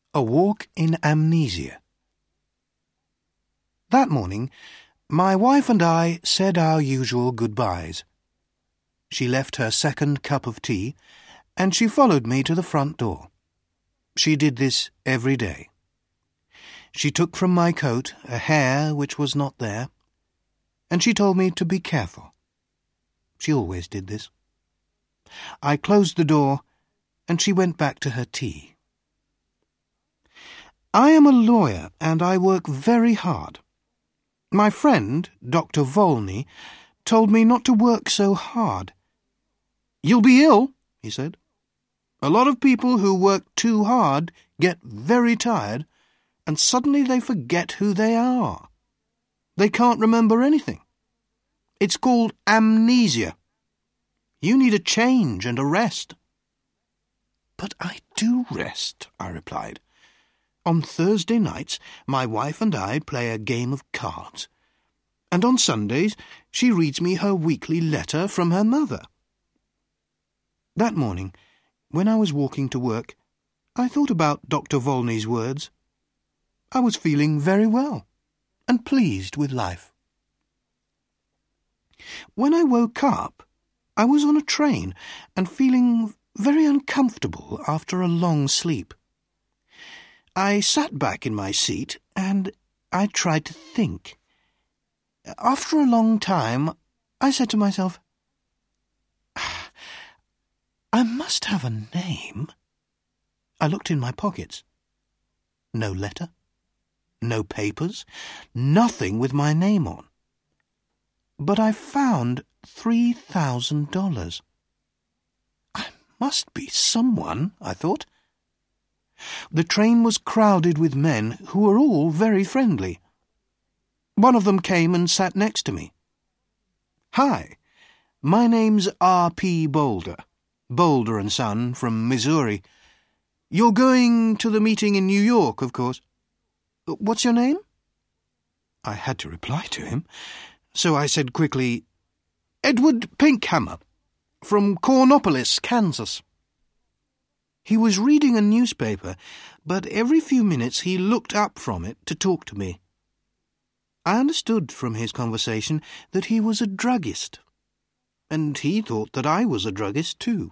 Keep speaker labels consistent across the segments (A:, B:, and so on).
A: A Walk in Amnesia. That morning, my wife and I said our usual goodbyes. She left her second cup of tea, and she followed me to the front door. She did this every day. She took from my coat a hair which was not there, and she told me to be careful. She always did this. I closed the door, and she went back to her tea. I am a lawyer, and I work very hard. My friend, Dr. Volney, told me not to work so hard. "You'll be ill," he said. "A lot of people who work too hard get very tired, and suddenly they forget who they are. They can't remember anything. It's called amnesia. You need a change and a rest." "But I do rest," I replied. "On Thursday nights my wife and I play a game of cards, and on Sundays she reads me her weekly letter from her mother." That morning, when I was walking to work, I thought about Dr. Volney's words. I was feeling very well and pleased with life. When I woke up, I was on a train and feeling very uncomfortable after a long sleep. I sat back in my seat and I tried to think. After a long time, I said to myself, "I must have a name." I looked in my pockets. No letter, no papers, nothing with my name on. But I found $3,000. I must be someone, I thought. The train was crowded with men who were all very friendly. One of them came and sat next to me. "Hi, my name's R.P. Boulder, Boulder & Son from Missouri. You're going to the meeting in New York, of course. What's your name?" I had to reply to him, so I said quickly, "Edward Pinkhammer, from Cornopolis, Kansas." He was reading a newspaper, but every few minutes he looked up from it to talk to me. I understood from his conversation that he was a druggist, and he thought that I was a druggist too.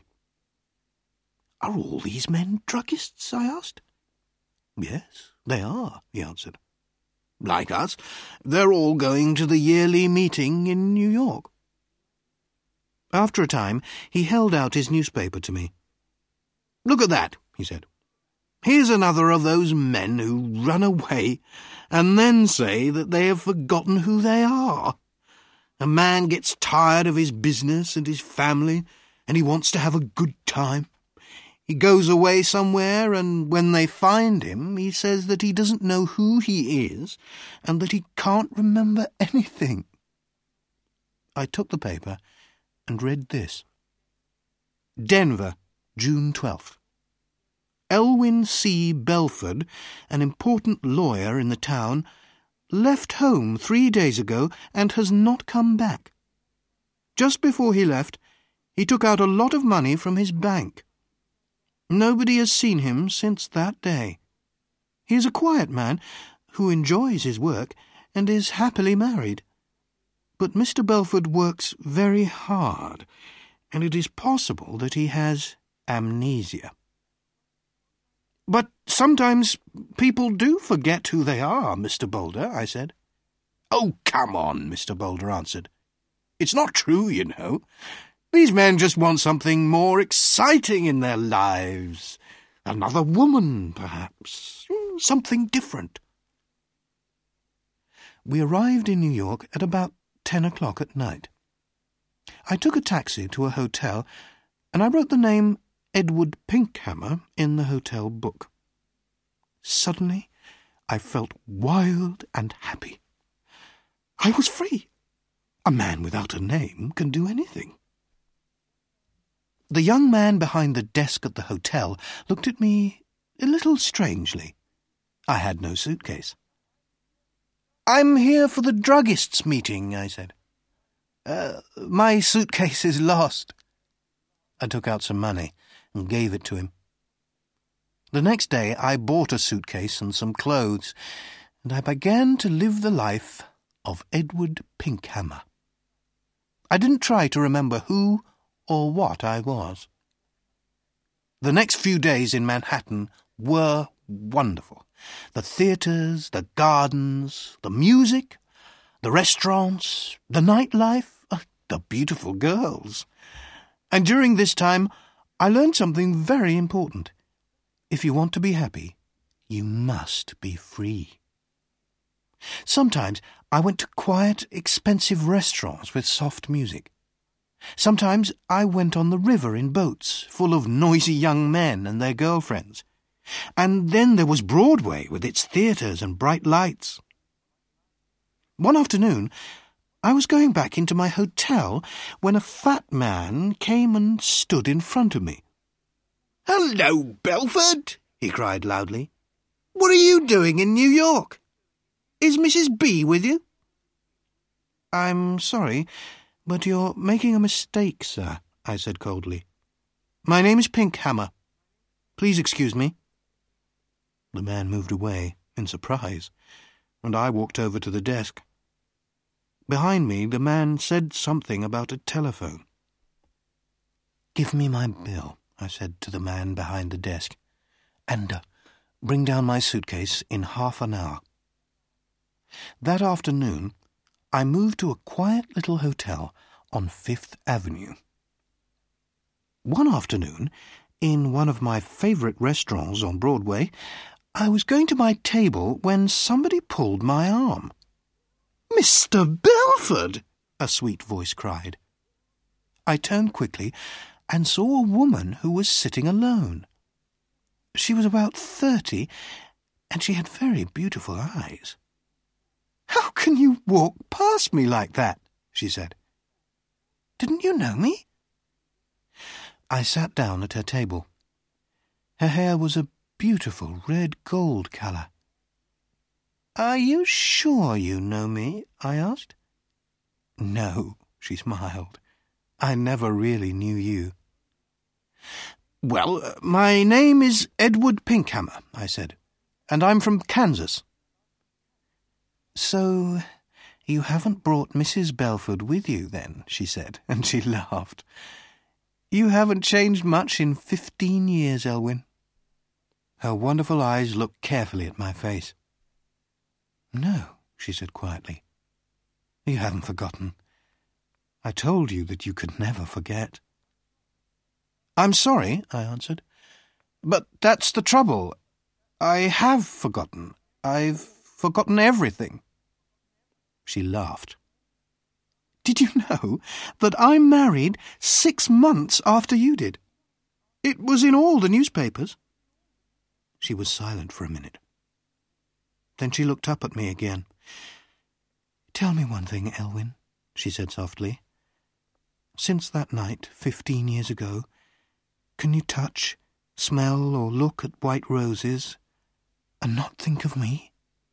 A: "Are all these men druggists?" I asked. "Yes, they are," he answered. "Like us, they're all going to the yearly meeting in New York." After a time, he held out his newspaper to me. "Look at that," he said. "Here's another of those men who run away and then say that they have forgotten who they are. A man gets tired of his business and his family, and he wants to have a good time. He goes away somewhere, and when they find him, he says that he doesn't know who he is and that he can't remember anything." I took the paper and read this. "Denver, June 12th. Elwyn C. Belford, an important lawyer in the town, left home 3 days ago and has not come back. Just before he left, he took out a lot of money from his bank. Nobody has seen him since that day. He is a quiet man who enjoys his work and is happily married. But Mr. Belford works very hard, and it is possible that he has amnesia." "But sometimes people do forget who they are, Mr. Boulder," I said. "Oh, come on," Mr. Boulder answered. "It's not true, you know. These men just want something more exciting in their lives. Another woman, perhaps. Something different." We arrived in New York at about 10 o'clock at night. I took a taxi to a hotel, and I wrote the name Edward Pinkhammer in the hotel book. Suddenly, I felt wild and happy. I was free. A man without a name can do anything. The young man behind the desk at the hotel looked at me a little strangely. I had no suitcase. "I'm here for the druggists' meeting," I said. My suitcase is lost." I took out some money and gave it to him. The next day I bought a suitcase and some clothes, and I began to live the life of Edward Pinkhammer. I didn't try to remember who or what I was. The next few days in Manhattan were wonderful. The theatres, the gardens, the music, the restaurants, the nightlife, the beautiful girls. And during this time, I learned something very important. If you want to be happy, you must be free. Sometimes I went to quiet, expensive restaurants with soft music. Sometimes I went on the river in boats full of noisy young men and their girlfriends. And then there was Broadway with its theatres and bright lights. One afternoon, I was going back into my hotel when a fat man came and stood in front of me. "Hello, Belford," he cried loudly. "What are you doing in New York? Is Mrs. B with you?" "I'm sorry, but you're making a mistake, sir," I said coldly. "My name is Pinkhammer. Please excuse me." The man moved away in surprise, and I walked over to the desk. Behind me, the man said something about a telephone. "Give me my bill," I said to the man behind the desk, "and bring down my suitcase in half an hour." That afternoon, I moved to a quiet little hotel on Fifth Avenue. One afternoon, in one of my favourite restaurants on Broadway, I was going to my table when somebody pulled my arm. "Mr. Belford!" a sweet voice cried. I turned quickly and saw a woman who was sitting alone. She was about 30, and she had very beautiful eyes. "How can you walk past me like that?" she said. "Didn't you know me?" I sat down at her table. Her hair was a beautiful red-gold colour. "Are you sure you know me?" I asked. "No," she smiled. "I never really knew you." "Well, my name is Edward Pinkhammer," I said, "and I'm from Kansas." "So you haven't brought Mrs. Belford with you, then?" she said, and she laughed. "You haven't changed much in 15 years, Elwyn." Her wonderful eyes looked carefully at my face. "No," she said quietly. "You haven't forgotten. I told you that you could never forget." "I'm sorry," I answered, "but that's the trouble. I have forgotten. I've forgotten everything." She laughed. "Did you know that I married 6 months after you did? It was in all the newspapers." She was silent for a minute. Then she looked up at me again. "Tell me one thing, Elwyn," she said softly. "Since that night, 15 years ago, can you touch, smell, or look at white roses and not think of me?"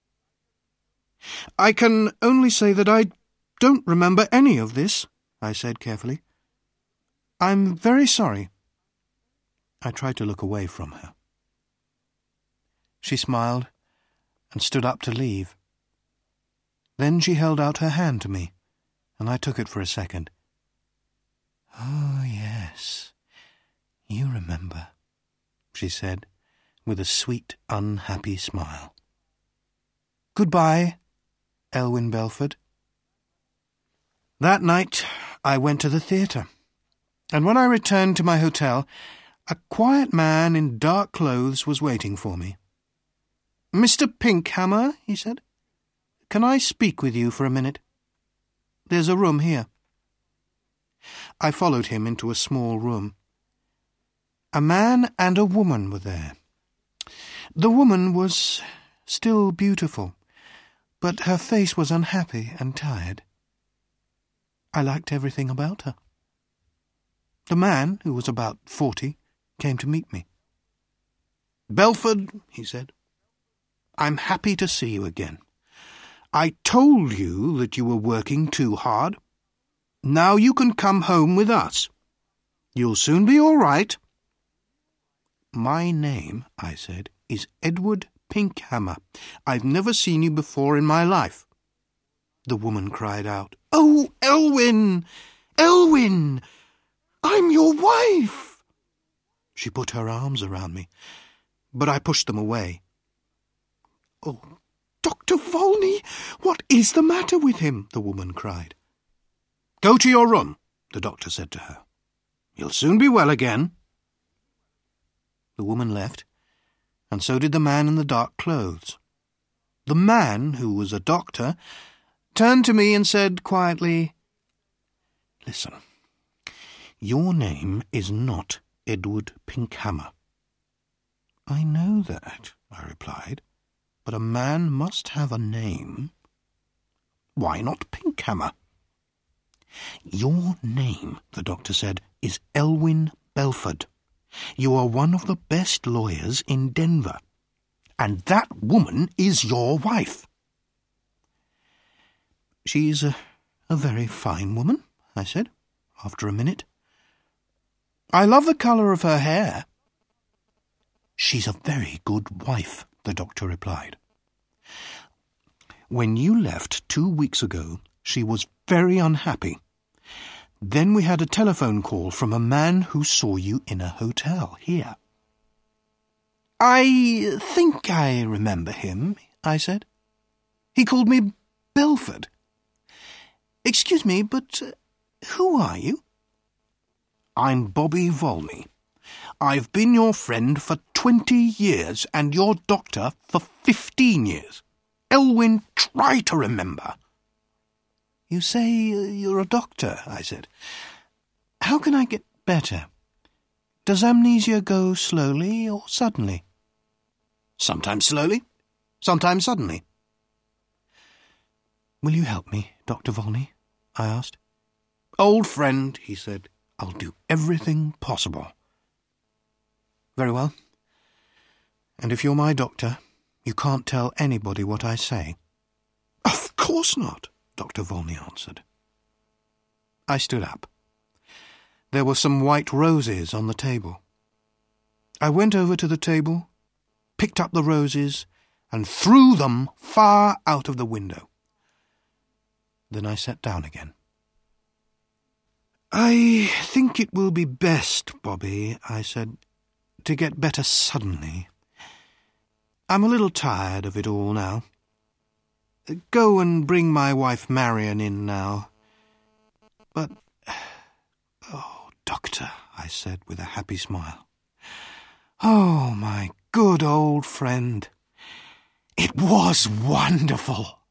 A: "I can only say that I don't remember any of this," I said carefully. "I'm very sorry." I tried to look away from her. She smiled and stood up to leave. Then she held out her hand to me, and I took it for a second. "Oh, yes, you remember," she said, with a sweet, unhappy smile. "Goodbye, Elwyn Belford." That night I went to the theatre, and when I returned to my hotel, a quiet man in dark clothes was waiting for me. "Mr. Pinkhammer," he said, "can I speak with you for a minute? There's a room here." I followed him into a small room. A man and a woman were there. The woman was still beautiful, but her face was unhappy and tired. I liked everything about her. The man, who was about 40, came to meet me. "Belford," he said, "I'm happy to see you again. I told you that you were working too hard. Now you can come home with us. You'll soon be all right." My name, I said, is Edward Pinkhammer. I've never seen you before in my life. The woman cried out, "Oh, Elwyn! Elwyn! I'm your wife!" She put her arms around me, but I pushed them away. "Oh, Dr. Volney, what is the matter with him?" the woman cried. "Go to your room," the doctor said to her. "You'll soon be well again." The woman left, and so did the man in the dark clothes. The man, who was a doctor, turned to me and said quietly, "Listen, your name is not Edward Pinkhammer." "I know that," I replied, "but a man must have a name." "Why not Pinkhammer?" "Your name," the doctor said, "is Elwyn Belford. You are one of the best lawyers in Denver, and that woman is your wife." "She's a very fine woman," I said, after a minute. "I love the colour of her hair." "She's a very good wife," the doctor replied. "When you left 2 weeks ago, she was very unhappy. Then we had a telephone call from a man who saw you in a hotel here." "I think I remember him," I said. "He called me Belford. Excuse me, but who are you?" "I'm Bobby Volney. I've been your friend for 20 years and your doctor for 15 years. Elwyn, try to remember." "You say you're a doctor," I said. "How can I get better? Does amnesia go slowly or suddenly?" "Sometimes slowly, sometimes suddenly." "Will you help me, Dr. Volney?" I asked. "Old friend," he said, "I'll do everything possible." "Very well. And if you're my doctor, you can't tell anybody what I say?" "Of course not," Dr. Volney answered. I stood up. There were some white roses on the table. I went over to the table, picked up the roses, and threw them far out of the window. Then I sat down again. "I think it will be best, Bobby," I said, "to get better suddenly. I'm a little tired of it all now. Go and bring my wife Marion in now." "But, oh, Doctor," I said with a happy smile. "Oh, my good old friend. It was wonderful."